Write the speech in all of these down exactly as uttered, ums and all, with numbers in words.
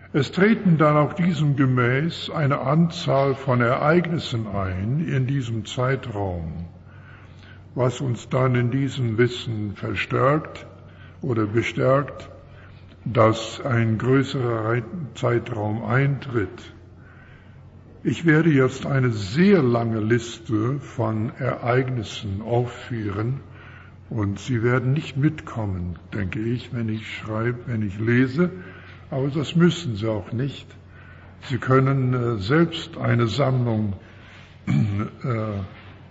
Es treten dann auch diesem gemäß eine Anzahl von Ereignissen ein in diesem Zeitraum, was uns dann in diesem Wissen verstärkt oder bestärkt, dass ein größerer Zeitraum eintritt. Ich werde jetzt eine sehr lange Liste von Ereignissen aufführen und Sie werden nicht mitkommen, denke ich, wenn ich schreibe, wenn ich lese, aber das müssen Sie auch nicht. Sie können äh, selbst eine Sammlung äh,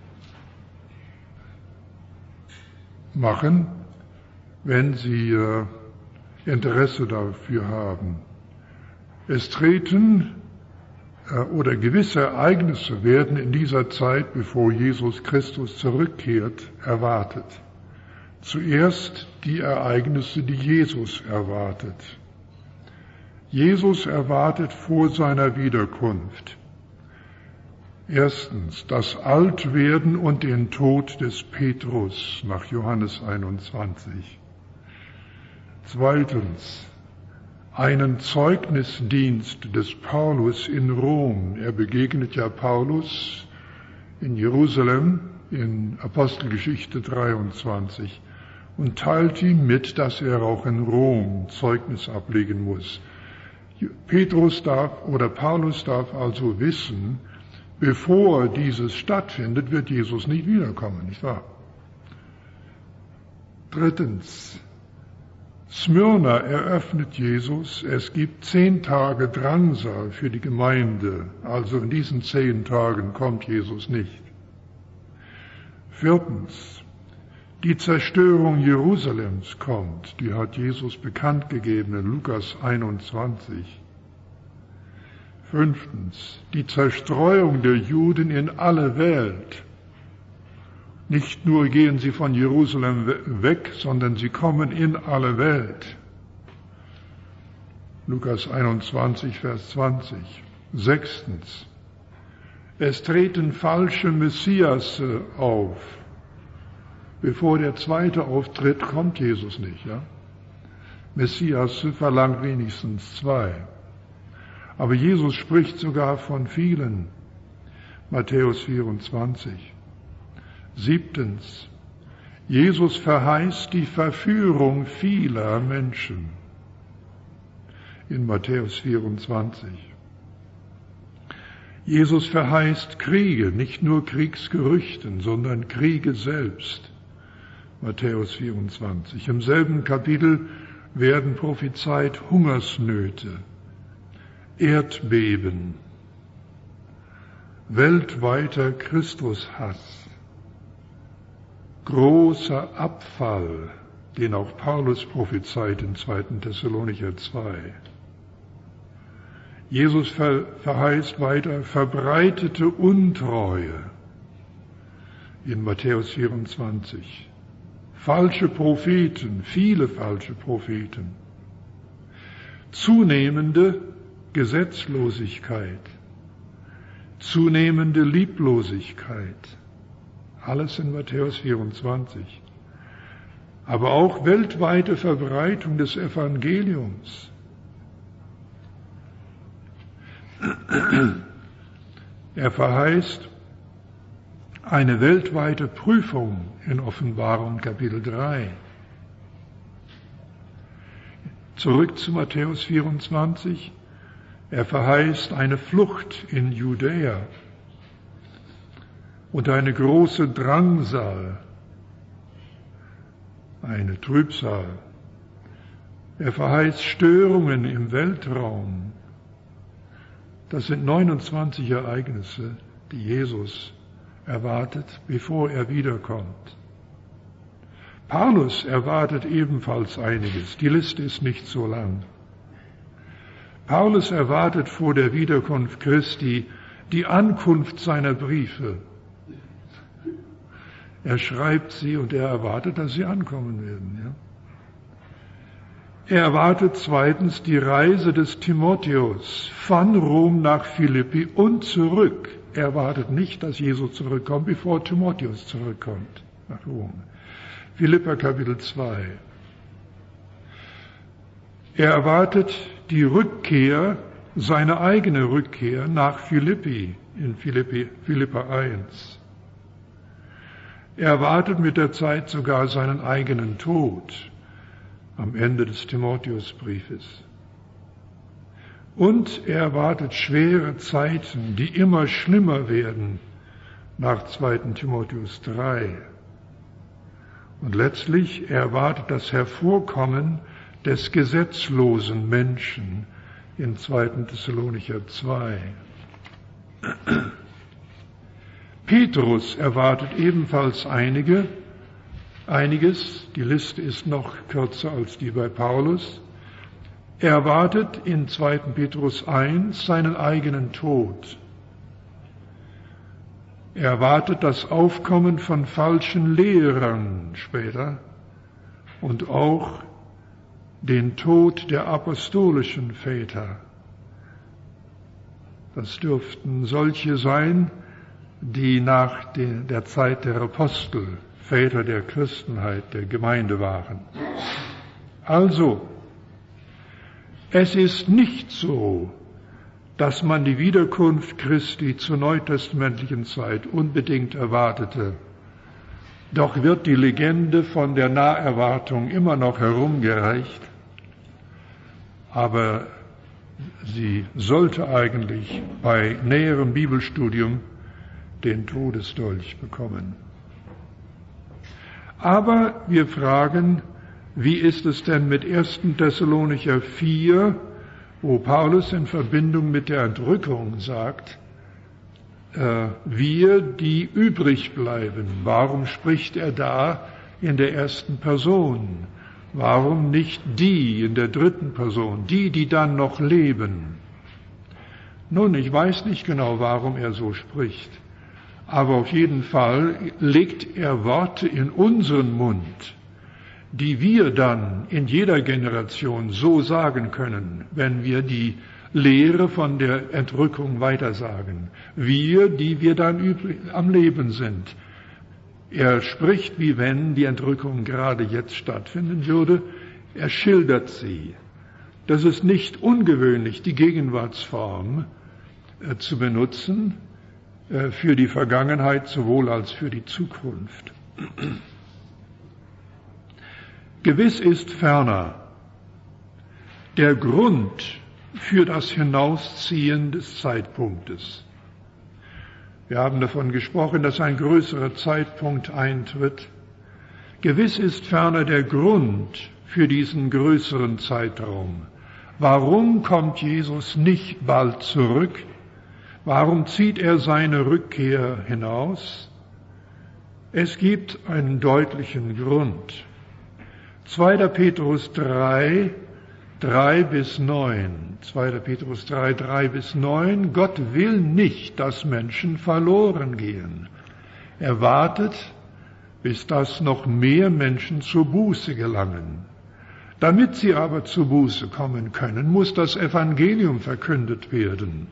machen, wenn Sie äh, Interesse dafür haben. Es treten äh, oder gewisse Ereignisse werden in dieser Zeit, bevor Jesus Christus zurückkehrt, erwartet. Zuerst die Ereignisse, die Jesus erwartet. Jesus erwartet vor seiner Wiederkunft erstens das Altwerden und den Tod des Petrus nach Johannes einundzwanzig. Zweitens einen Zeugnisdienst des Paulus in Rom. Er begegnet ja Paulus in Jerusalem in Apostelgeschichte dreiundzwanzig und teilt ihm mit, dass er auch in Rom Zeugnis ablegen muss. Petrus darf oder Paulus darf also wissen, bevor dieses stattfindet, wird Jesus nicht wiederkommen, nicht wahr? Drittens, Smyrna eröffnet Jesus, es gibt zehn Tage Drangsal für die Gemeinde, also in diesen zehn Tagen kommt Jesus nicht. Viertens, die Zerstörung Jerusalems kommt, die hat Jesus bekannt gegeben in Lukas einundzwanzig. Fünftens, die Zerstreuung der Juden in alle Welt. Nicht nur gehen sie von Jerusalem weg, sondern sie kommen in alle Welt. Lukas einundzwanzig, Vers zwanzig. Sechstens, es treten falsche Messiasse auf. Bevor der zweite auftritt, kommt Jesus nicht. Ja? Messiasse verlangt wenigstens zwei. Aber Jesus spricht sogar von vielen. Matthäus vierundzwanzig. Siebtens, Jesus verheißt die Verführung vieler Menschen in Matthäus vierundzwanzig. Jesus verheißt Kriege, nicht nur Kriegsgerüchten, sondern Kriege selbst. Matthäus vierundzwanzig. Im selben Kapitel werden prophezeit Hungersnöte, Erdbeben, weltweiter Christushass, großer Abfall, den auch Paulus prophezeit in zweiten Thessalonicher zwei. Jesus ver- verheißt weiter verbreitete Untreue in Matthäus vierundzwanzig. Falsche Propheten, viele falsche Propheten. Zunehmende Gesetzlosigkeit, zunehmende Lieblosigkeit. Alles in Matthäus vierundzwanzig. Aber auch weltweite Verbreitung des Evangeliums. Er verheißt eine weltweite Prüfung in Offenbarung Kapitel drei. Zurück zu Matthäus vierundzwanzig. Er verheißt eine Flucht in Judäa und eine große Drangsal, eine Trübsal. Er verheißt Störungen im Weltraum. Das sind neunundzwanzig Ereignisse, die Jesus erwartet, bevor er wiederkommt. Paulus erwartet ebenfalls einiges. Die Liste ist nicht so lang. Paulus erwartet vor der Wiederkunft Christi die Ankunft seiner Briefe. Er schreibt sie und er erwartet, dass sie ankommen werden. Ja? Er erwartet zweitens die Reise des Timotheus von Rom nach Philippi und zurück. Er erwartet nicht, dass Jesus zurückkommt, bevor Timotheus zurückkommt nach Rom. Philipper Kapitel zwei. Er erwartet die Rückkehr, seine eigene Rückkehr nach Philippi, in Philippi, Philipper eins. Er erwartet mit der Zeit sogar seinen eigenen Tod am Ende des Timotheusbriefes. Und er erwartet schwere Zeiten, die immer schlimmer werden, nach zweiten Timotheus drei. Und letztlich er erwartet das Hervorkommen des gesetzlosen Menschen in zweiten Thessalonicher zwei. Petrus erwartet ebenfalls einige, einiges, die Liste ist noch kürzer als die bei Paulus. Er erwartet in zweiten Petrus eins seinen eigenen Tod. Er erwartet das Aufkommen von falschen Lehrern später und auch den Tod der apostolischen Väter. Das dürften solche sein, die nach der Zeit der Apostel Väter der Christenheit, der Gemeinde waren. Also, es ist nicht so, dass man die Wiederkunft Christi zur neutestamentlichen Zeit unbedingt erwartete. Doch wird die Legende von der Naherwartung immer noch herumgereicht, aber sie sollte eigentlich bei näherem Bibelstudium den Todesdolch bekommen. Aber wir fragen, wie ist es denn mit ersten Thessalonicher vier, wo Paulus in Verbindung mit der Entrückung sagt, äh, wir, die übrig bleiben. Warum spricht er da in der ersten Person? Warum nicht die in der dritten Person, die, die dann noch leben? Nun, ich weiß nicht genau, warum er so spricht, aber auf jeden Fall legt er Worte in unseren Mund, die wir dann in jeder Generation so sagen können, wenn wir die Lehre von der Entrückung weitersagen. Wir, die wir dann übrig, am Leben sind. Er spricht, wie wenn die Entrückung gerade jetzt stattfinden würde. Er schildert sie. Das ist nicht ungewöhnlich, die Gegenwartsform äh, zu benutzen, äh, für die Vergangenheit sowohl als für die Zukunft. Gewiss ist ferner der Grund für das Hinausziehen des Zeitpunktes. Wir haben davon gesprochen, dass ein größerer Zeitpunkt eintritt. Gewiss ist ferner der Grund für diesen größeren Zeitraum. Warum kommt Jesus nicht bald zurück? Warum zieht er seine Rückkehr hinaus? Es gibt einen deutlichen Grund. zweiter Petrus drei, drei bis neun. zweiter Petrus drei, drei bis neun. Gott will nicht, dass Menschen verloren gehen. Er wartet, bis das noch mehr Menschen zur Buße gelangen. Damit sie aber zur Buße kommen können, muss das Evangelium verkündet werden.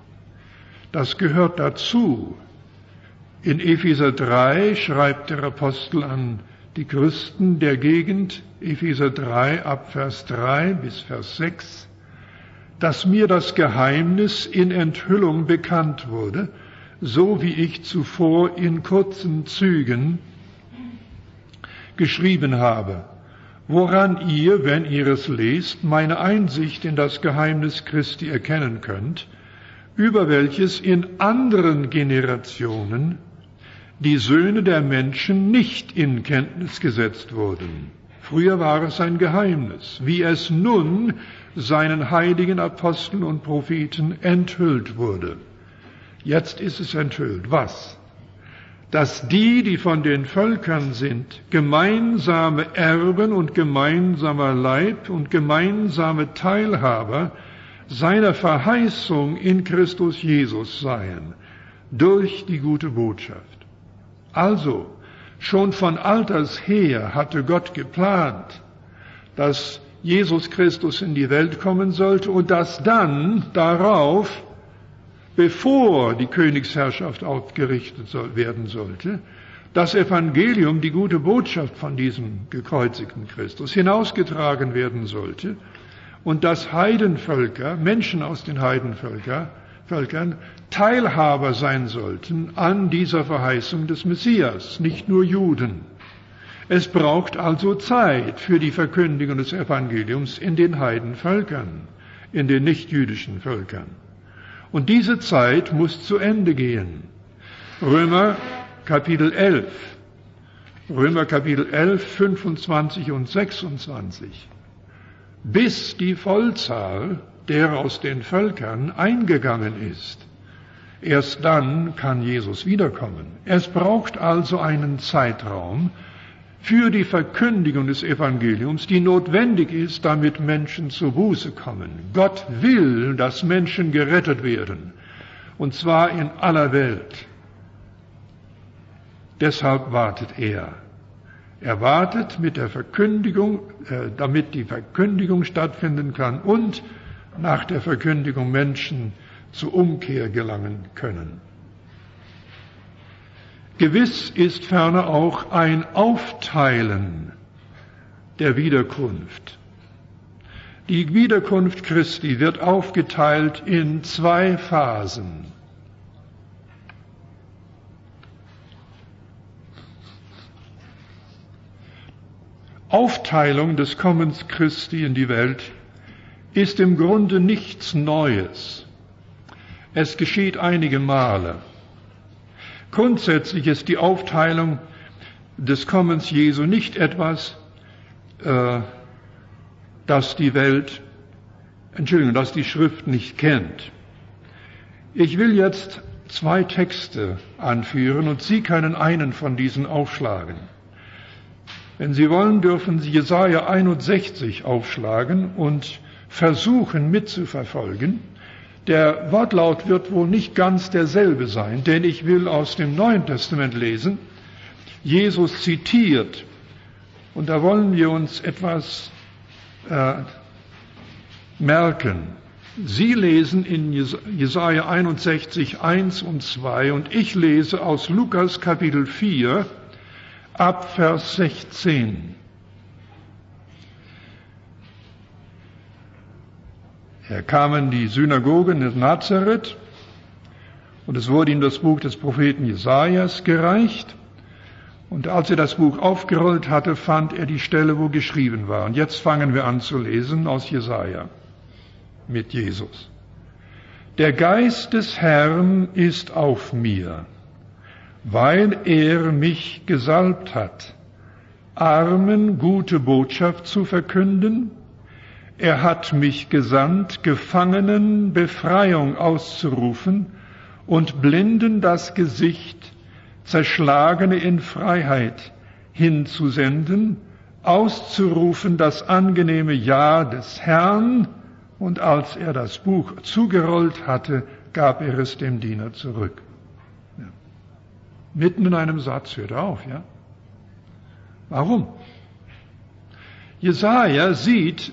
Das gehört dazu. In Epheser drei schreibt der Apostel an die Christen der Gegend, Epheser drei, ab Vers drei bis Vers sechs, dass mir das Geheimnis in Enthüllung bekannt wurde, so wie ich zuvor in kurzen Zügen geschrieben habe, woran ihr, wenn ihr es lest, meine Einsicht in das Geheimnis Christi erkennen könnt, über welches in anderen Generationen die Söhne der Menschen nicht in Kenntnis gesetzt wurden. Früher war es ein Geheimnis, wie es nun seinen heiligen Aposteln und Propheten enthüllt wurde. Jetzt ist es enthüllt. Was? Dass die, die von den Völkern sind, gemeinsame Erben und gemeinsamer Leib und gemeinsame Teilhaber seiner Verheißung in Christus Jesus seien, durch die gute Botschaft. Also, schon von alters her hatte Gott geplant, dass Jesus Christus in die Welt kommen sollte und dass dann darauf, bevor die Königsherrschaft aufgerichtet werden sollte, das Evangelium, die gute Botschaft von diesem gekreuzigten Christus, hinausgetragen werden sollte und dass Heidenvölker, Menschen aus den Heidenvölkern, Völkern, Teilhaber sein sollten an dieser Verheißung des Messias, nicht nur Juden. Es braucht also Zeit für die Verkündigung des Evangeliums in den Heidenvölkern, in den nichtjüdischen Völkern. Und diese Zeit muss zu Ende gehen. Römer Kapitel elf, Römer Kapitel elf, fünfundzwanzig und sechsundzwanzig. Bis die Vollzahl der aus den Völkern eingegangen ist. Erst dann kann Jesus wiederkommen. Es braucht also einen Zeitraum für die Verkündigung des Evangeliums, die notwendig ist, damit Menschen zur Buße kommen. Gott will, dass Menschen gerettet werden, und zwar in aller Welt. Deshalb wartet er. Er wartet mit der Verkündigung, äh, damit die Verkündigung stattfinden kann und nach der Verkündigung Menschen zur Umkehr gelangen können. Gewiss ist ferner auch ein Aufteilen der Wiederkunft. Die Wiederkunft Christi wird aufgeteilt in zwei Phasen. Aufteilung des Kommens Christi in die Welt ist im Grunde nichts Neues. Es geschieht einige Male. Grundsätzlich ist die Aufteilung des Kommens Jesu nicht etwas, äh, das die Welt, Entschuldigung, das die Schrift nicht kennt. Ich will jetzt zwei Texte anführen und Sie können einen von diesen aufschlagen. Wenn Sie wollen, dürfen Sie Jesaja einundsechzig aufschlagen und versuchen mitzuverfolgen. Der Wortlaut wird wohl nicht ganz derselbe sein, denn ich will aus dem Neuen Testament lesen. Jesus zitiert, und da wollen wir uns etwas äh, merken. Sie lesen in Jesaja einundsechzig, eins und zwei, und ich lese aus Lukas Kapitel vier, ab Vers sechzehn. Er kam in die Synagogen in Nazareth, und es wurde ihm das Buch des Propheten Jesajas gereicht. Und als er das Buch aufgerollt hatte, fand er die Stelle, wo geschrieben war. Und jetzt fangen wir an zu lesen aus Jesaja mit Jesus. Der Geist des Herrn ist auf mir, weil er mich gesalbt hat, Armen gute Botschaft zu verkünden. Er hat mich gesandt, Gefangenen Befreiung auszurufen und Blinden das Gesicht, Zerschlagene in Freiheit hinzusenden, auszurufen das angenehme Ja des Herrn. Und als er das Buch zugerollt hatte, gab er es dem Diener zurück. Ja. Mitten in einem Satz hört er auf, ja? Warum? Jesaja sieht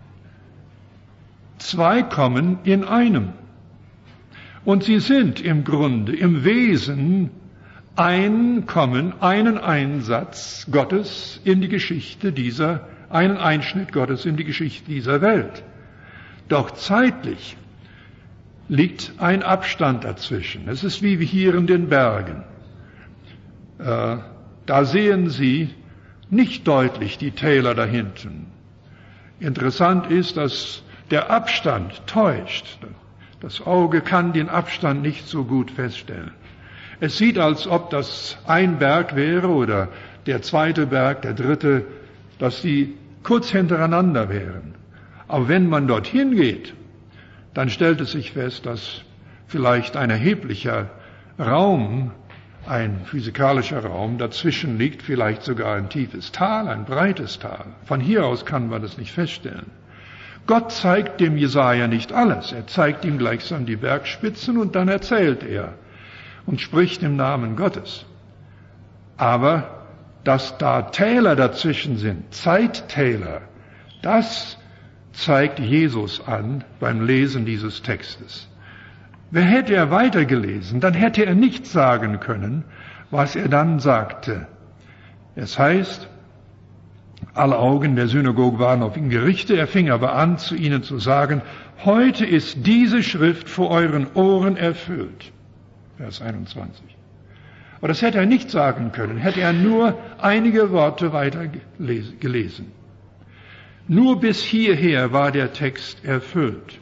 zwei Kommen in einem. Und sie sind im Grunde, im Wesen ein Kommen, einen Einsatz Gottes in die Geschichte dieser, einen Einschnitt Gottes in die Geschichte dieser Welt. Doch zeitlich liegt ein Abstand dazwischen. Es ist wie hier in den Bergen. Äh, da sehen Sie nicht deutlich die Täler da hinten. Interessant ist, dass der Abstand täuscht. Das Auge kann den Abstand nicht so gut feststellen. Es sieht, als ob das ein Berg wäre oder der zweite Berg, der dritte, dass die kurz hintereinander wären. Aber wenn man dorthin geht, dann stellt es sich fest, dass vielleicht ein erheblicher Raum, ein physikalischer Raum dazwischen liegt, vielleicht sogar ein tiefes Tal, ein breites Tal. Von hier aus kann man das nicht feststellen. Gott zeigt dem Jesaja nicht alles. Er zeigt ihm gleichsam die Bergspitzen und dann erzählt er und spricht im Namen Gottes. Aber dass da Täler dazwischen sind, Zeittäler, das zeigt Jesus an beim Lesen dieses Textes. Wer hätte er weitergelesen, dann hätte er nicht sagen können, was er dann sagte. Es heißt, Alle Augen der Synagoge waren auf ihn gerichtet. Er fing aber an, zu ihnen zu sagen, heute ist diese Schrift vor euren Ohren erfüllt. Vers einundzwanzig. Aber das hätte er nicht sagen können, hätte er nur einige Worte weiter gelesen. Nur bis hierher war der Text erfüllt.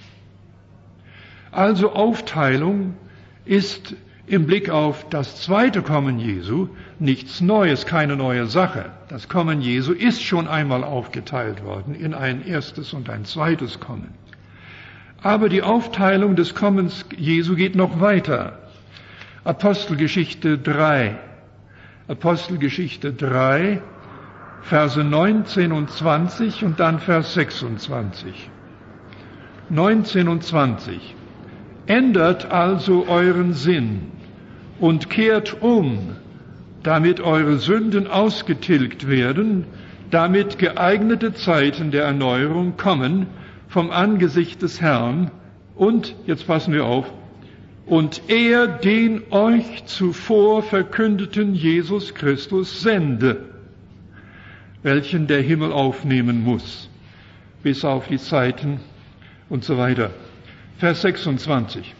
Also Aufteilung ist im Blick auf das zweite Kommen Jesu nichts Neues, keine neue Sache. Das Kommen Jesu ist schon einmal aufgeteilt worden in ein erstes und ein zweites Kommen. Aber die Aufteilung des Kommens Jesu geht noch weiter. Apostelgeschichte drei. Apostelgeschichte drei, Verse neunzehn und zwanzig und dann Vers sechsundzwanzig. neunzehn und zwanzig. Ändert also euren Sinn und kehrt um, damit eure Sünden ausgetilgt werden, damit geeignete Zeiten der Erneuerung kommen vom Angesicht des Herrn und, jetzt passen wir auf, und er den euch zuvor verkündeten Jesus Christus sende, welchen der Himmel aufnehmen muss, bis auf die Zeiten und so weiter. Vers sechsundzwanzig.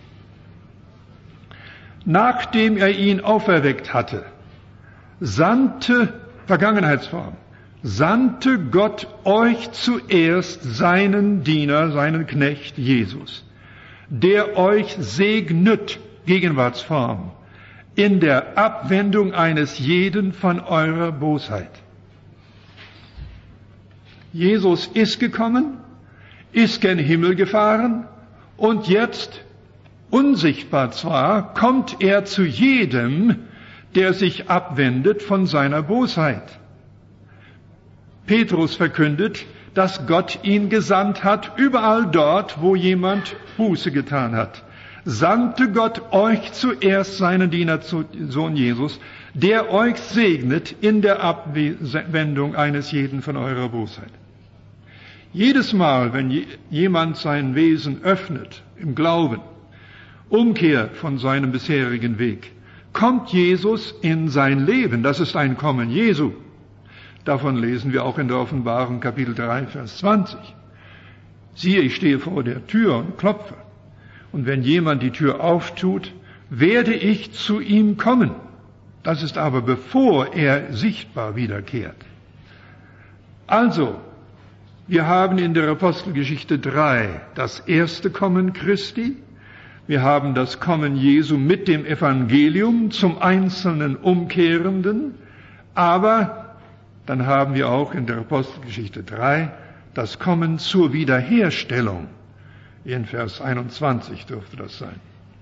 Nachdem er ihn auferweckt hatte, sandte, Vergangenheitsform, sandte Gott euch zuerst seinen Diener, seinen Knecht Jesus, der euch segnet, Gegenwartsform, in der Abwendung eines jeden von eurer Bosheit. Jesus ist gekommen, ist gen Himmel gefahren und jetzt, unsichtbar zwar, kommt er zu jedem, der sich abwendet von seiner Bosheit. Petrus verkündet, dass Gott ihn gesandt hat, überall dort, wo jemand Buße getan hat. Sandte Gott euch zuerst seinen Diener, Sohn Jesus, der euch segnet in der Abwendung eines jeden von eurer Bosheit. Jedes Mal, wenn jemand sein Wesen öffnet, im Glauben, umkehrt von seinem bisherigen Weg, kommt Jesus in sein Leben. Das ist ein Kommen Jesu. Davon lesen wir auch in der Offenbarung Kapitel drei, Vers zwanzig. Siehe, ich stehe vor der Tür und klopfe. Und wenn jemand die Tür auftut, werde ich zu ihm kommen. Das ist aber bevor er sichtbar wiederkehrt. Also, wir haben in der Apostelgeschichte drei das erste Kommen Christi. Wir haben das Kommen Jesu mit dem Evangelium zum einzelnen Umkehrenden. Aber dann haben wir auch in der Apostelgeschichte drei das Kommen zur Wiederherstellung. In Vers einundzwanzig dürfte das sein.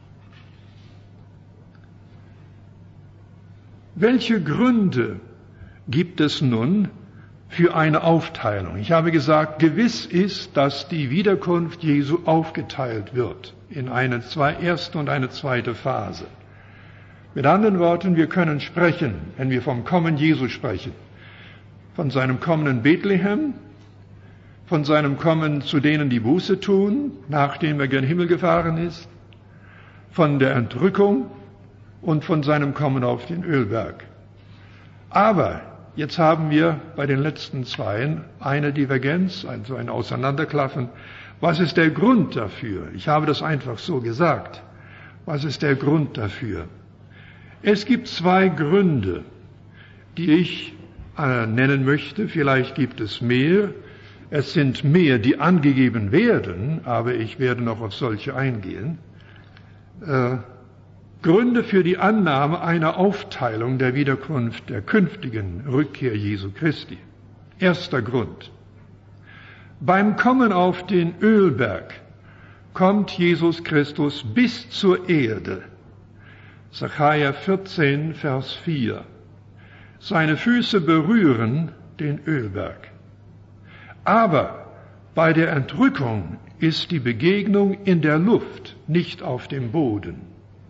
Welche Gründe gibt es nun für eine Aufteilung? Ich habe gesagt, gewiss ist, dass die Wiederkunft Jesu aufgeteilt wird in eine zwei, erste und eine zweite Phase. Mit anderen Worten, wir können sprechen, wenn wir vom Kommen Jesu sprechen, von seinem Kommen in Bethlehem, von seinem Kommen zu denen, die Buße tun, nachdem er gen Himmel gefahren ist, von der Entrückung und von seinem Kommen auf den Ölberg. Aber jetzt haben wir bei den letzten zweien eine Divergenz, also ein Auseinanderklaffen. Was ist der Grund dafür? Ich habe das einfach so gesagt. Was ist der Grund dafür? Es gibt zwei Gründe, die ich äh, nennen möchte. Vielleicht gibt es mehr. Es sind mehr, die angegeben werden, aber ich werde noch auf solche eingehen. Äh, Gründe für die Annahme einer Aufteilung der Wiederkunft, der künftigen Rückkehr Jesu Christi. Erster Grund. Beim Kommen auf den Ölberg kommt Jesus Christus bis zur Erde. Sacharja vierzehn, Vers vier. Seine Füße berühren den Ölberg. Aber bei der Entrückung ist die Begegnung in der Luft, nicht auf dem Boden.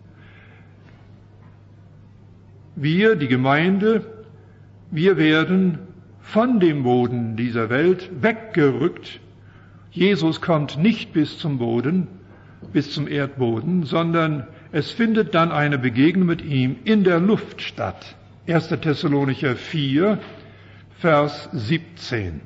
Wir, die Gemeinde, wir werden von dem Boden dieser Welt weggerückt. Jesus kommt nicht bis zum Boden, bis zum Erdboden, sondern es findet dann eine Begegnung mit ihm in der Luft statt. erster Thessalonicher vier, Vers siebzehn.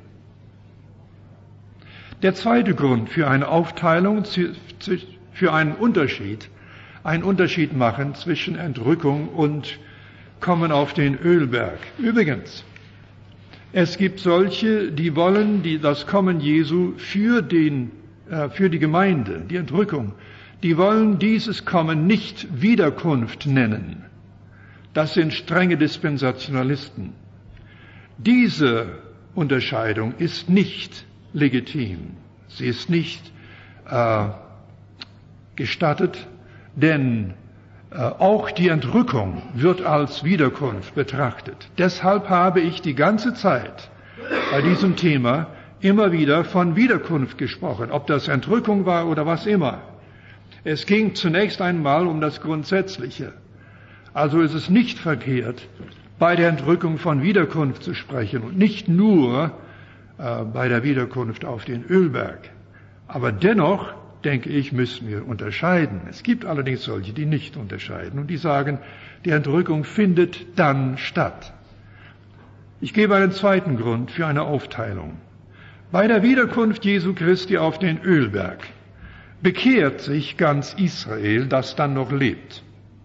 Der zweite Grund für eine Aufteilung, für einen Unterschied, einen Unterschied machen zwischen Entrückung und Kommen auf den Ölberg. Übrigens, es gibt solche, die wollen die, das Kommen Jesu für, den, äh, für die Gemeinde, die Entrückung, die wollen dieses Kommen nicht Wiederkunft nennen. Das sind strenge Dispensationalisten. Diese Unterscheidung ist nicht legitim. Sie ist nicht äh, gestattet, denn äh, auch die Entrückung wird als Wiederkunft betrachtet. Deshalb habe ich die ganze Zeit bei diesem Thema immer wieder von Wiederkunft gesprochen, ob das Entrückung war oder was immer. Es ging zunächst einmal um das Grundsätzliche. Also ist es nicht verkehrt, bei der Entrückung von Wiederkunft zu sprechen und nicht nur äh, bei der Wiederkunft auf den Ölberg. Aber dennoch, denke ich, müssen wir unterscheiden. Es gibt allerdings solche, die nicht unterscheiden und die sagen, die Entrückung findet dann statt. Ich gebe einen zweiten Grund für eine Aufteilung. Bei der Wiederkunft Jesu Christi auf den Ölberg bekehrt sich ganz Israel, das dann noch lebt.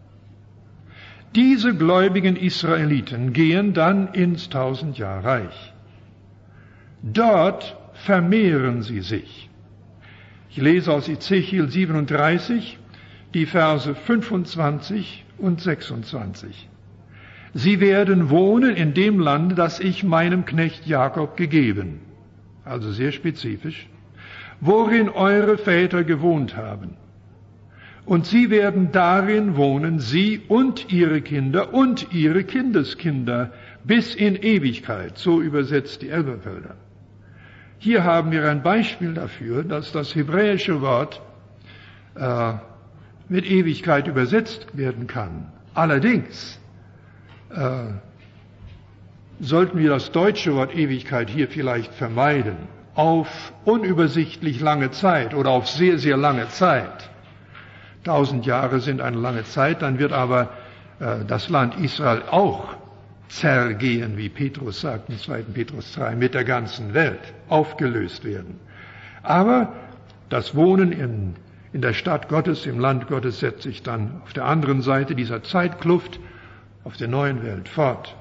Diese gläubigen Israeliten gehen dann ins Tausendjahrreich. Dort vermehren sie sich. Ich lese aus Ezechiel siebenunddreißig die Verse fünfundzwanzig und sechsundzwanzig. Sie werden wohnen in dem Land, das ich meinem Knecht Jakob gegeben, also sehr spezifisch, worin eure Väter gewohnt haben. Und sie werden darin wohnen, sie und ihre Kinder und ihre Kindeskinder, bis in Ewigkeit, so übersetzt die Elberfelder. Hier haben wir ein Beispiel dafür, dass das hebräische Wort äh, mit Ewigkeit übersetzt werden kann. Allerdings äh, sollten wir das deutsche Wort Ewigkeit hier vielleicht vermeiden, auf unübersichtlich lange Zeit oder auf sehr, sehr lange Zeit. Tausend Jahre sind eine lange Zeit, dann wird aber äh, das Land Israel auch zergehen, wie Petrus sagt in zweiten Petrus drei, mit der ganzen Welt aufgelöst werden. Aber das Wohnen in, in der Stadt Gottes, im Land Gottes, setzt sich dann auf der anderen Seite dieser Zeitkluft auf der neuen Welt fort.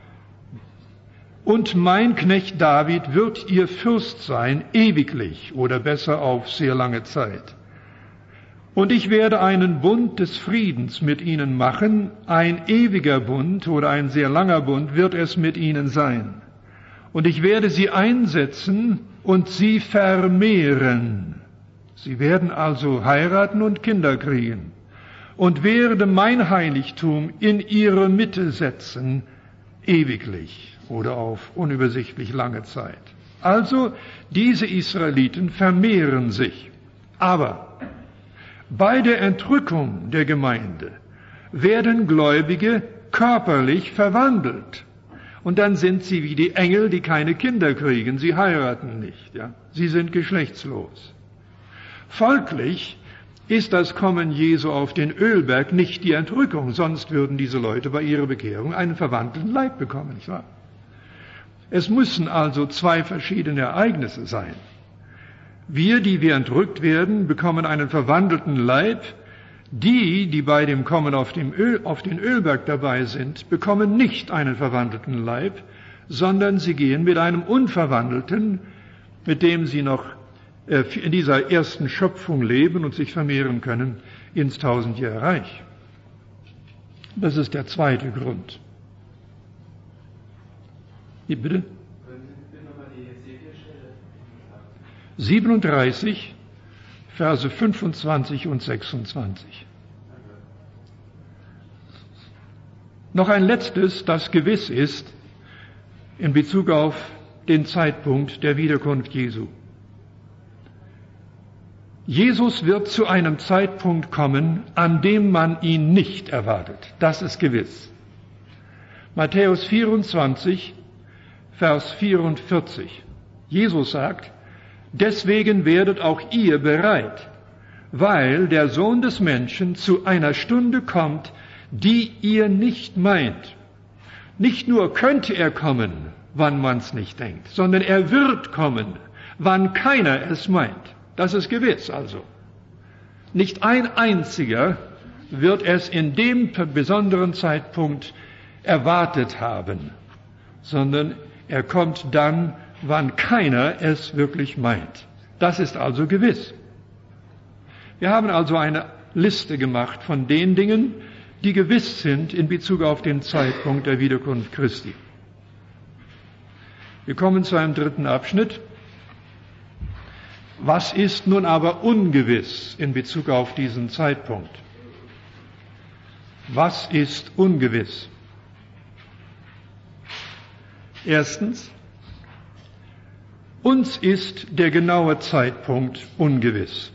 Und mein Knecht David wird ihr Fürst sein, ewiglich oder besser auf sehr lange Zeit. Und ich werde einen Bund des Friedens mit ihnen machen, ein ewiger Bund oder ein sehr langer Bund wird es mit ihnen sein. Und ich werde sie einsetzen und sie vermehren. Sie werden also heiraten und Kinder kriegen. Und werde mein Heiligtum in ihre Mitte setzen, ewiglich oder auf unübersichtlich lange Zeit. Also, diese Israeliten vermehren sich. Aber bei der Entrückung der Gemeinde werden Gläubige körperlich verwandelt. Und dann sind sie wie die Engel, die keine Kinder kriegen. Sie heiraten nicht, ja. Sie sind geschlechtslos. Folglich ist das Kommen Jesu auf den Ölberg nicht die Entrückung, sonst würden diese Leute bei ihrer Bekehrung einen verwandelten Leib bekommen, nicht wahr? Es müssen also zwei verschiedene Ereignisse sein. Wir, die wir entrückt werden, bekommen einen verwandelten Leib. Die, die bei dem Kommen auf, dem Öl, auf den Ölberg dabei sind, bekommen nicht einen verwandelten Leib, sondern sie gehen mit einem unverwandelten, mit dem sie noch äh, in dieser ersten Schöpfung leben und sich vermehren können, ins Tausendjahrreich. Das ist der zweite Grund. Wie bitte? siebenunddreißig, Verse fünfundzwanzig und sechsundzwanzig. Noch ein letztes, das gewiss ist, in Bezug auf den Zeitpunkt der Wiederkunft Jesu. Jesus wird zu einem Zeitpunkt kommen, an dem man ihn nicht erwartet. Das ist gewiss. Matthäus vierundzwanzig, Vers vierundvierzig. Jesus sagt, deswegen werdet auch ihr bereit, weil der Sohn des Menschen zu einer Stunde kommt, die ihr nicht meint. Nicht nur könnte er kommen, wann man es nicht denkt, sondern er wird kommen, wann keiner es meint. Das ist gewiss also. Nicht ein einziger wird es in dem besonderen Zeitpunkt erwartet haben, sondern er kommt dann, wann keiner es wirklich meint. Das ist also gewiss. Wir haben also eine Liste gemacht von den Dingen, die gewiss sind in Bezug auf den Zeitpunkt der Wiederkunft Christi. Wir kommen zu einem dritten Abschnitt. Was ist nun aber ungewiss in Bezug auf diesen Zeitpunkt? Was ist ungewiss? Erstens, uns ist der genaue Zeitpunkt ungewiss.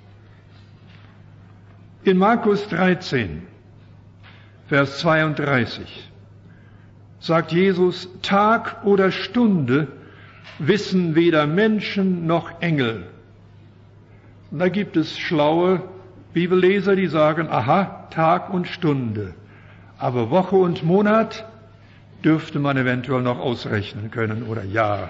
In Markus dreizehn, Vers zweiunddreißig sagt Jesus, Tag oder Stunde wissen weder Menschen noch Engel. Und da gibt es schlaue Bibelleser, die sagen, aha, Tag und Stunde. Aber Woche und Monat dürfte man eventuell noch ausrechnen können oder Jahr.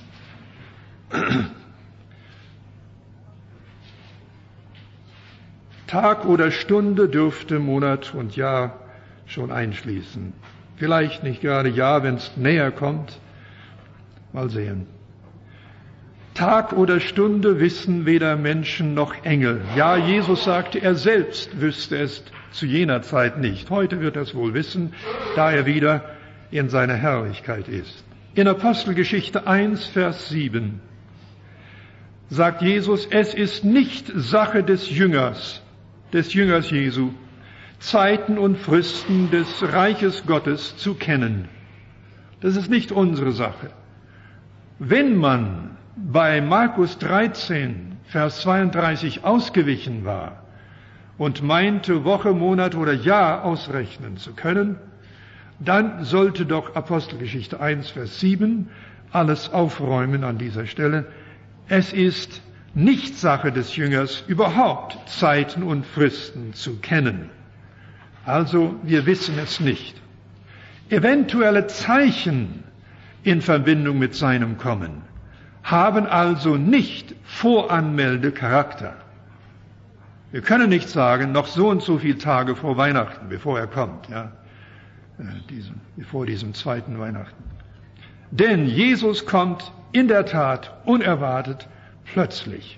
Tag oder Stunde dürfte Monat und Jahr schon einschließen. Vielleicht nicht gerade Jahr, wenn es näher kommt. Mal sehen. Tag oder Stunde wissen weder Menschen noch Engel. Ja, Jesus sagte, er selbst wüsste es zu jener Zeit nicht. Heute wird er es wohl wissen, da er wieder in seiner Herrlichkeit ist. In Apostelgeschichte eins, Vers sieben sagt Jesus, es ist nicht Sache des Jüngers, des Jüngers Jesu, Zeiten und Fristen des Reiches Gottes zu kennen. Das ist nicht unsere Sache. Wenn man bei Markus dreizehn, Vers zweiunddreißig ausgewichen war und meinte, Woche, Monat oder Jahr ausrechnen zu können, dann sollte doch Apostelgeschichte eins, Vers sieben alles aufräumen an dieser Stelle. Es ist nicht Sache des Jüngers, überhaupt Zeiten und Fristen zu kennen. Also, wir wissen es nicht. Eventuelle Zeichen in Verbindung mit seinem Kommen haben also nicht Voranmeldecharakter. Wir können nicht sagen, noch so und so viele Tage vor Weihnachten, bevor er kommt, ja, diesem, vor diesem zweiten Weihnachten. Denn Jesus kommt in der Tat unerwartet, plötzlich.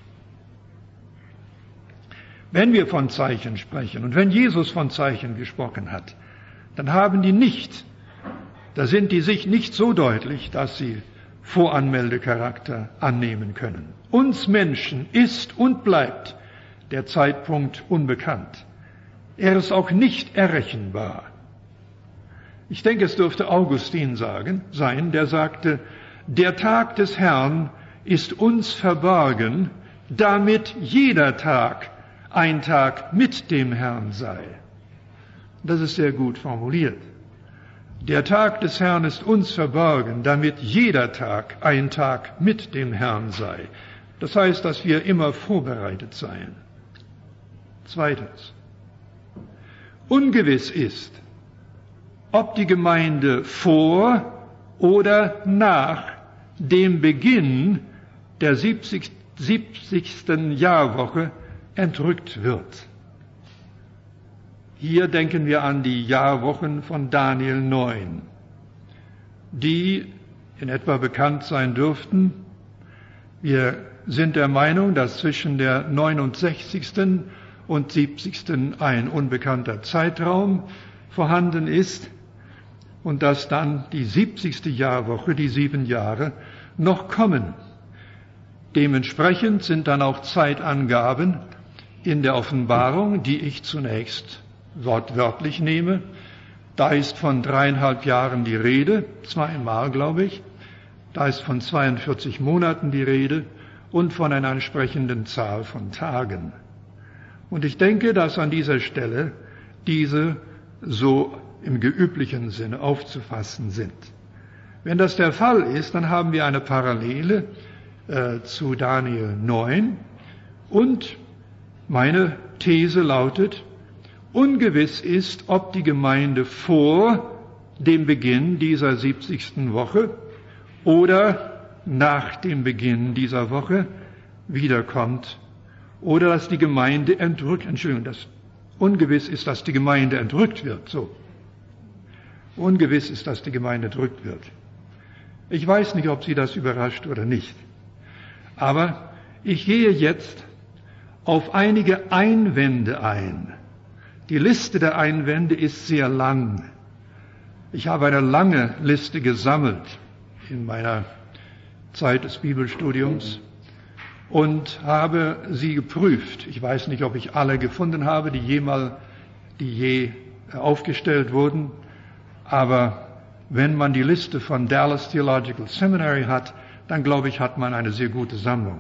Wenn wir von Zeichen sprechen und wenn Jesus von Zeichen gesprochen hat, dann haben die nicht, da sind die sich nicht so deutlich, dass sie Voranmeldecharakter annehmen können. Uns Menschen ist und bleibt der Zeitpunkt unbekannt. Er ist auch nicht errechenbar. Ich denke, es dürfte Augustin sagen, sein, der sagte, der Tag des Herrn ist uns verborgen, damit jeder Tag ein Tag mit dem Herrn sei. Das ist sehr gut formuliert. Der Tag des Herrn ist uns verborgen, damit jeder Tag ein Tag mit dem Herrn sei. Das heißt, dass wir immer vorbereitet seien. Zweitens. Ungewiss ist, ob die Gemeinde vor oder nach dem Beginn der siebzigsten Jahrwoche entrückt wird. Hier denken wir an die Jahrwochen von Daniel neun, die in etwa bekannt sein dürften. Wir sind der Meinung, dass zwischen der neunundsechzigsten und siebzigsten ein unbekannter Zeitraum vorhanden ist und dass dann die siebzigste Jahrwoche, die sieben Jahre, noch kommen. Dementsprechend sind dann auch Zeitangaben in der Offenbarung, die ich zunächst wortwörtlich nehme. Da ist von dreieinhalb Jahren die Rede, zweimal, glaube ich. Da ist von zweiundvierzig Monaten die Rede und von einer entsprechenden Zahl von Tagen. Und ich denke, dass an dieser Stelle diese so im geüblichen Sinne aufzufassen sind. Wenn das der Fall ist, dann haben wir eine Parallele äh, zu Daniel neun und meine These lautet, ungewiss ist, ob die Gemeinde vor dem Beginn dieser siebzigsten Woche oder nach dem Beginn dieser Woche wiederkommt, oder dass die Gemeinde entrückt, Entschuldigung, das ungewiss ist, dass die Gemeinde entrückt wird, so. Ungewiss ist, dass die Gemeinde entrückt wird. Ich weiß nicht, ob Sie das überrascht oder nicht. Aber ich gehe jetzt auf einige Einwände ein. Die Liste der Einwände ist sehr lang. Ich habe eine lange Liste gesammelt in meiner Zeit des Bibelstudiums und habe sie geprüft. Ich weiß nicht, ob ich alle gefunden habe, die jemals, die je aufgestellt wurden, aber wenn man die Liste von Dallas Theological Seminary hat, dann glaube ich, hat man eine sehr gute Sammlung.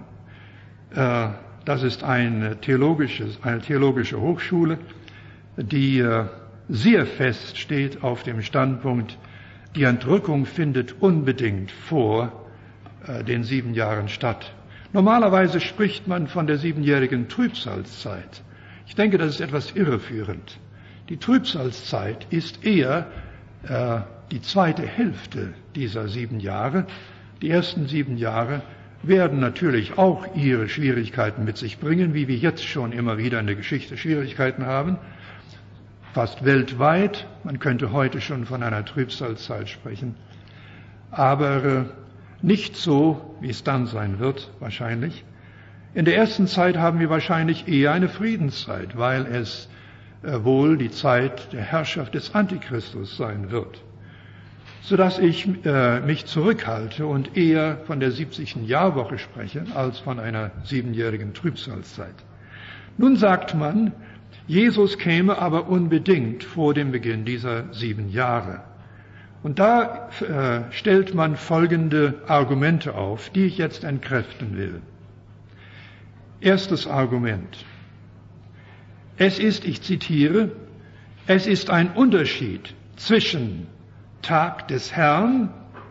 Das ist eine theologische, eine theologische Hochschule, die sehr fest steht auf dem Standpunkt, die Entrückung findet unbedingt vor den sieben Jahren statt. Normalerweise spricht man von der siebenjährigen Trübsalzeit. Ich denke, das ist etwas irreführend. Die Trübsalzeit ist eher äh, die zweite Hälfte dieser sieben Jahre. Die ersten sieben Jahre werden natürlich auch ihre Schwierigkeiten mit sich bringen, wie wir jetzt schon immer wieder in der Geschichte Schwierigkeiten haben. Fast weltweit, man könnte heute schon von einer Trübsalzeit sprechen, aber äh, nicht so, wie es dann sein wird, wahrscheinlich. In der ersten Zeit haben wir wahrscheinlich eher eine Friedenszeit, weil es äh, wohl die Zeit der Herrschaft des Antichristus sein wird, sodass ich äh, mich zurückhalte und eher von der siebzigsten Jahrwoche spreche, als von einer siebenjährigen Trübsalzeit. Nun sagt man, Jesus käme aber unbedingt vor dem Beginn dieser sieben Jahre. Und da äh, stellt man folgende Argumente auf, die ich jetzt entkräften will. Erstes Argument. Es ist, ich zitiere, es ist ein Unterschied zwischen Tag des Herrn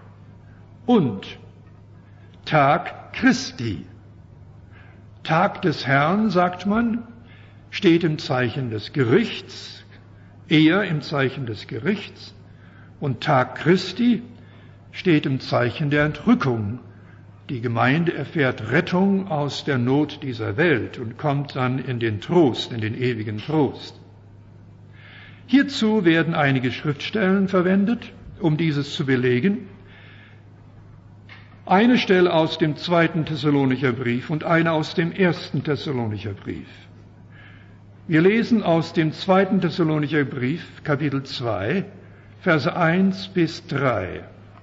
und Tag Christi. Tag des Herrn, sagt man, steht im Zeichen des Gerichts, eher im Zeichen des Gerichts. Und Tag Christi steht im Zeichen der Entrückung. Die Gemeinde erfährt Rettung aus der Not dieser Welt und kommt dann in den Trost, in den ewigen Trost. Hierzu werden einige Schriftstellen verwendet, um dieses zu belegen. Eine Stelle aus dem zweiten Thessalonicher Brief und eine aus dem ersten Thessalonicher Brief. Wir lesen aus dem zweiten Thessalonicher Brief, Kapitel zwei, Verse eins bis drei.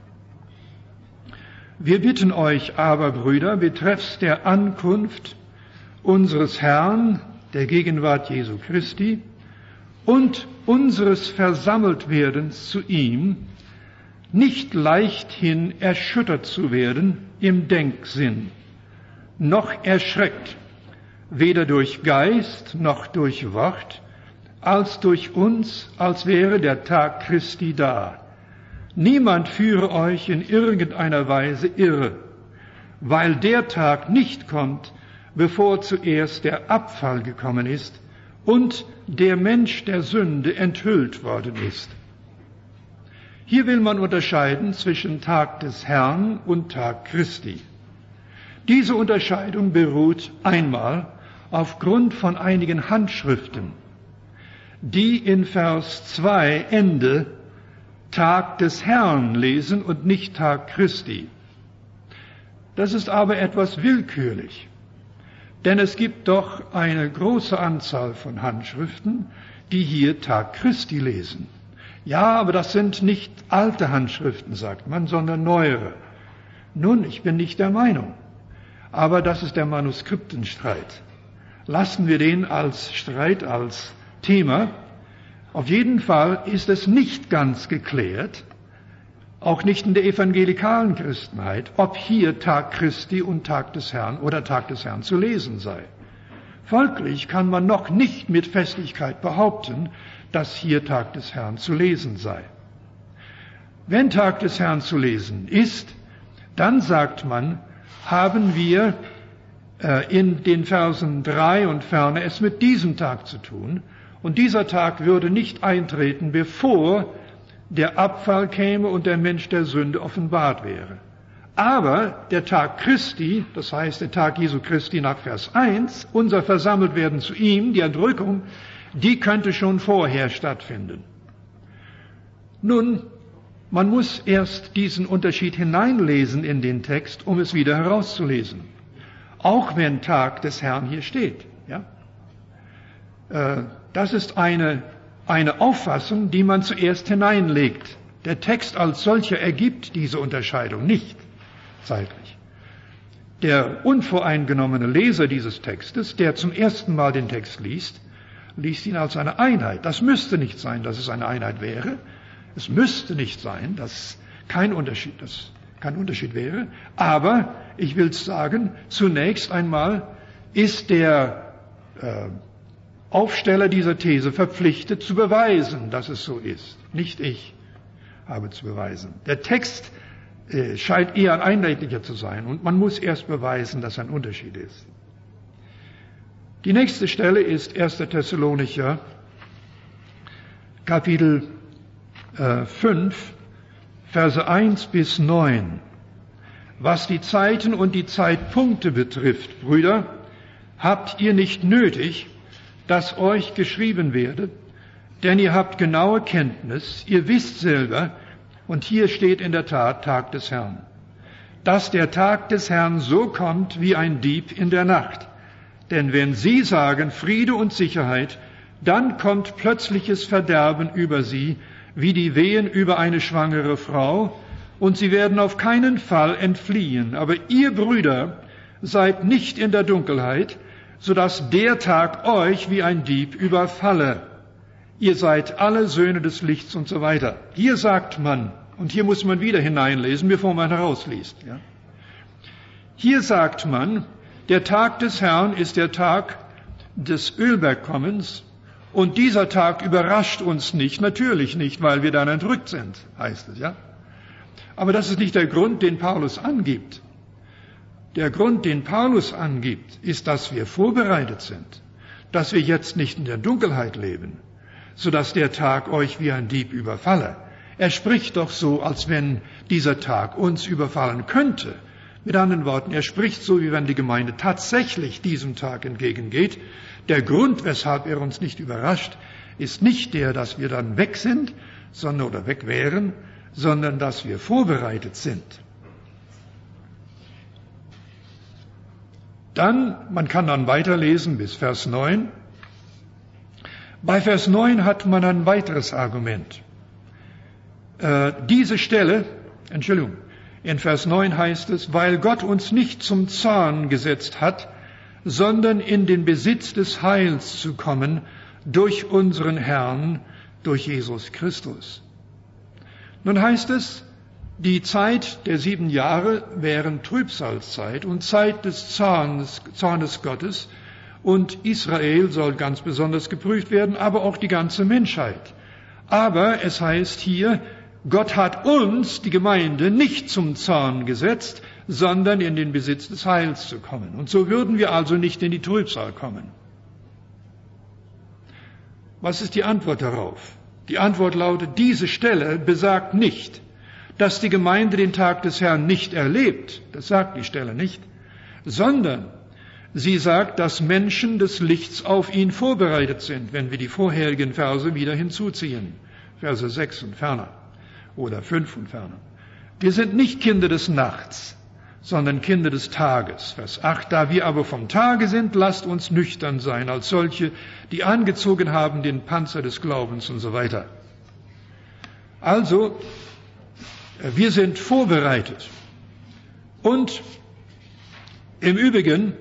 Wir bitten euch aber, Brüder, betreffs der Ankunft unseres Herrn, der Gegenwart Jesu Christi und unseres Versammeltwerdens zu ihm, nicht leichthin erschüttert zu werden im Denksinn, noch erschreckt, weder durch Geist noch durch Wort, als durch uns, als wäre der Tag Christi da. Niemand führe euch in irgendeiner Weise irre, weil der Tag nicht kommt, bevor zuerst der Abfall gekommen ist und der Mensch der Sünde enthüllt worden ist. Hier will man unterscheiden zwischen Tag des Herrn und Tag Christi. Diese Unterscheidung beruht einmal aufgrund von einigen Handschriften, die in Vers zwei Ende Tag des Herrn lesen und nicht Tag Christi. Das ist aber etwas willkürlich, denn es gibt doch eine große Anzahl von Handschriften, die hier Tag Christi lesen. Ja, aber das sind nicht alte Handschriften, sagt man, sondern neuere. Nun, ich bin nicht der Meinung, aber das ist der Manuskriptenstreit. Lassen wir den als Streit, als Thema. Auf jeden Fall ist es nicht ganz geklärt, auch nicht in der evangelikalen Christenheit, ob hier Tag Christi und Tag des Herrn oder Tag des Herrn zu lesen sei. Folglich kann man noch nicht mit Festigkeit behaupten, dass hier Tag des Herrn zu lesen sei. Wenn Tag des Herrn zu lesen ist, dann sagt man, haben wir äh, in den Versen drei und ferner es mit diesem Tag zu tun. Und dieser Tag würde nicht eintreten, bevor der Abfall käme und der Mensch der Sünde offenbart wäre. Aber der Tag Christi, das heißt der Tag Jesu Christi nach Vers eins, unser Versammeltwerden zu ihm, die Entrückung, die könnte schon vorher stattfinden. Nun, man muss erst diesen Unterschied hineinlesen in den Text, um es wieder herauszulesen. Auch wenn Tag des Herrn hier steht. Ja? Das ist eine, eine Auffassung, die man zuerst hineinlegt. Der Text als solcher ergibt diese Unterscheidung nicht zeitlich. Der unvoreingenommene Leser dieses Textes, der zum ersten Mal den Text liest, liest ihn als eine Einheit. Das müsste nicht sein, dass es eine Einheit wäre. Es müsste nicht sein, dass kein Unterschied, dass kein Unterschied wäre. Aber ich will sagen, zunächst einmal ist der äh, Aufsteller dieser These verpflichtet zu beweisen, dass es so ist. Nicht ich habe zu beweisen. Der Text äh, scheint eher einheitlicher zu sein und man muss erst beweisen, dass ein Unterschied ist. Die nächste Stelle ist erster Thessalonicher, Kapitel äh, fünf, Verse eins bis neun. Was die Zeiten und die Zeitpunkte betrifft, Brüder, habt ihr nicht nötig, dass euch geschrieben werde, denn ihr habt genaue Kenntnis, ihr wisst selber, und hier steht in der Tat Tag des Herrn, dass der Tag des Herrn so kommt wie ein Dieb in der Nacht. Denn wenn sie sagen Friede und Sicherheit, dann kommt plötzliches Verderben über sie, wie die Wehen über eine schwangere Frau, und sie werden auf keinen Fall entfliehen. Aber ihr Brüder seid nicht in der Dunkelheit, so dass der Tag euch wie ein Dieb überfalle. Ihr seid alle Söhne des Lichts und so weiter. Hier sagt man, und hier muss man wieder hineinlesen, bevor man herausliest. Ja? Hier sagt man, der Tag des Herrn ist der Tag des Ölbergkommens, und dieser Tag überrascht uns nicht, natürlich nicht, weil wir dann entrückt sind, heißt es, ja. Aber das ist nicht der Grund, den Paulus angibt. Der Grund, den Paulus angibt, ist, dass wir vorbereitet sind, dass wir jetzt nicht in der Dunkelheit leben, so dass der Tag euch wie ein Dieb überfalle. Er spricht doch so, als wenn dieser Tag uns überfallen könnte. Mit anderen Worten, er spricht so, wie wenn die Gemeinde tatsächlich diesem Tag entgegengeht. Der Grund, weshalb er uns nicht überrascht, ist nicht der, dass wir dann weg sind, sondern oder weg wären, sondern dass wir vorbereitet sind. Dann, man kann dann weiterlesen bis Vers neun. Bei Vers neun hat man ein weiteres Argument. Äh, diese Stelle, Entschuldigung, in Vers neun heißt es, weil Gott uns nicht zum Zorn gesetzt hat, sondern in den Besitz des Heils zu kommen durch unseren Herrn, durch Jesus Christus. Nun heißt es, die Zeit der sieben Jahre wären Trübsalzeit und Zeit des Zornes, Zornes Gottes, und Israel soll ganz besonders geprüft werden, aber auch die ganze Menschheit. Aber es heißt hier, Gott hat uns, die Gemeinde, nicht zum Zorn gesetzt, sondern in den Besitz des Heils zu kommen. Und so würden wir also nicht in die Trübsal kommen. Was ist die Antwort darauf? Die Antwort lautet, diese Stelle besagt nicht, dass die Gemeinde den Tag des Herrn nicht erlebt. Das sagt die Stelle nicht. Sondern sie sagt, dass Menschen des Lichts auf ihn vorbereitet sind, wenn wir die vorherigen Verse wieder hinzuziehen. Verse sechs und ferner. Oder fünf und ferner. Wir sind nicht Kinder des Nachts, sondern Kinder des Tages. Vers acht, da wir aber vom Tage sind, lasst uns nüchtern sein, als solche, die angezogen haben den Panzer des Glaubens und so weiter. Also, wir sind vorbereitet. Und im Übrigen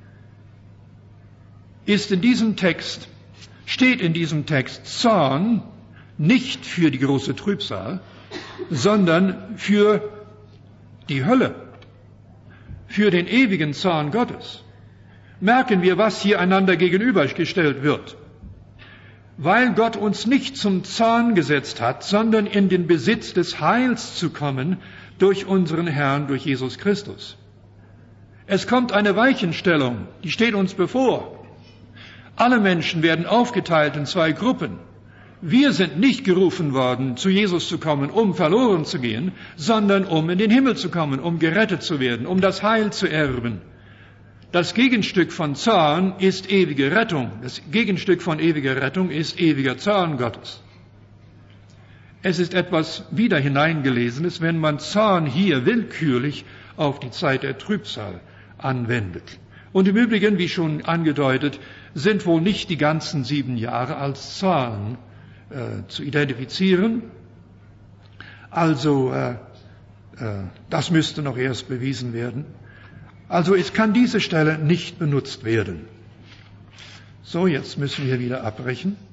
ist in diesem Text, steht in diesem Text Zorn nicht für die große Trübsal, sondern für die Hölle, für den ewigen Zorn Gottes. Merken wir, was hier einander gegenübergestellt wird. Weil Gott uns nicht zum Zorn gesetzt hat, sondern in den Besitz des Heils zu kommen durch unseren Herrn, durch Jesus Christus. Es kommt eine Weichenstellung, die steht uns bevor. Alle Menschen werden aufgeteilt in zwei Gruppen. Wir sind nicht gerufen worden, zu Jesus zu kommen, um verloren zu gehen, sondern um in den Himmel zu kommen, um gerettet zu werden, um das Heil zu erben. Das Gegenstück von Zorn ist ewige Rettung. Das Gegenstück von ewiger Rettung ist ewiger Zorn Gottes. Es ist etwas wieder hineingelesenes, wenn man Zorn hier willkürlich auf die Zeit der Trübsal anwendet. Und im Übrigen, wie schon angedeutet, sind wohl nicht die ganzen sieben Jahre als Zorn äh, zu identifizieren. Also, äh, äh, das müsste noch erst bewiesen werden. Also es kann diese Stelle nicht benutzt werden. So, jetzt müssen wir wieder abbrechen.